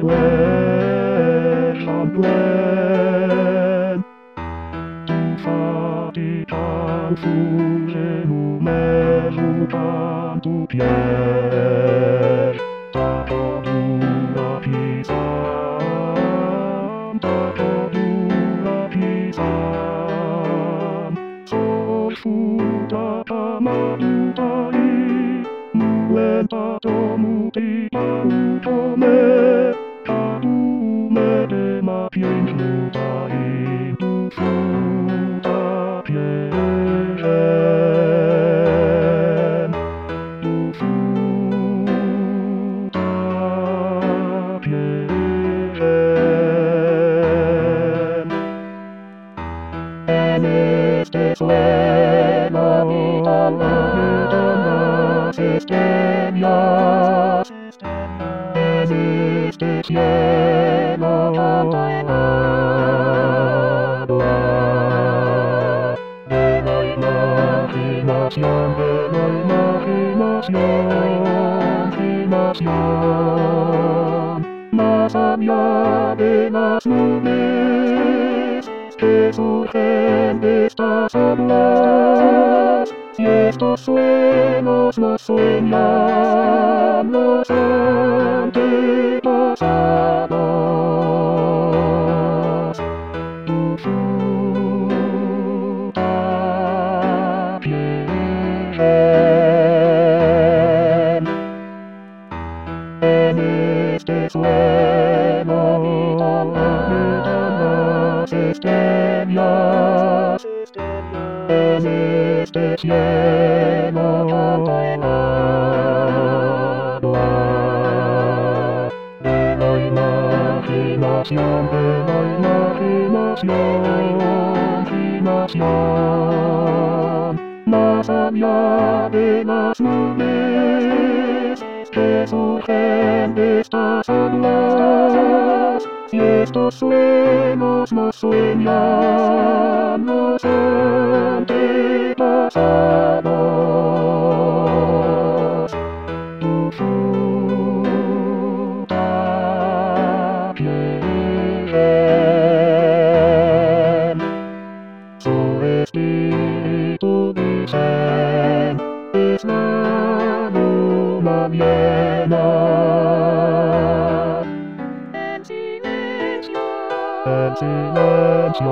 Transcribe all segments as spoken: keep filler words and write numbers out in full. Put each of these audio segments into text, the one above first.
Hamdlen. Tu fatigam fugge numerum cantu pier. Tapodura pisam, tapodura pisam. Sol futa pamadutai, muen patomuti pautome. Padume de ma pienflutai, tu futa pierem. Tu futa pierem. En este suelo habitan las estrellas. En este cielo canta el agua de la imaginación, de la imaginación, imaginación. Más allá de las nubes que surgen de estas olas, y estos sueños los sueñan los antepasados. Tu futa pierem. En este suelo habitan las estrellas. En este cielo canta el agua de la imaginación, de la imaginación, imaginación. Más allá de las nubes que surgen de estas olas, y estos sueños los sueñan los antepasados. Tu futa pierem. Su espíritu dicen es la luna llena. En silencio, en silencio.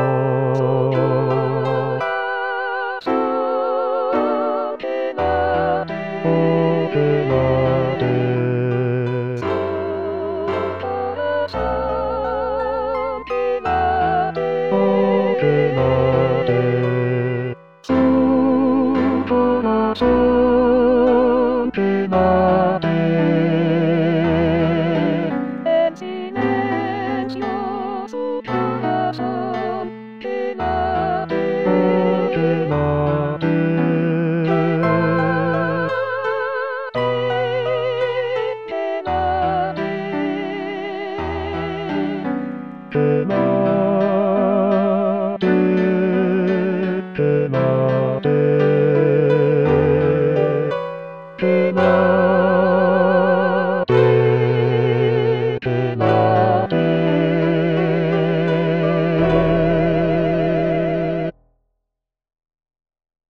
Corazón que late, en silencio su corazón que late, que late, que late, que late.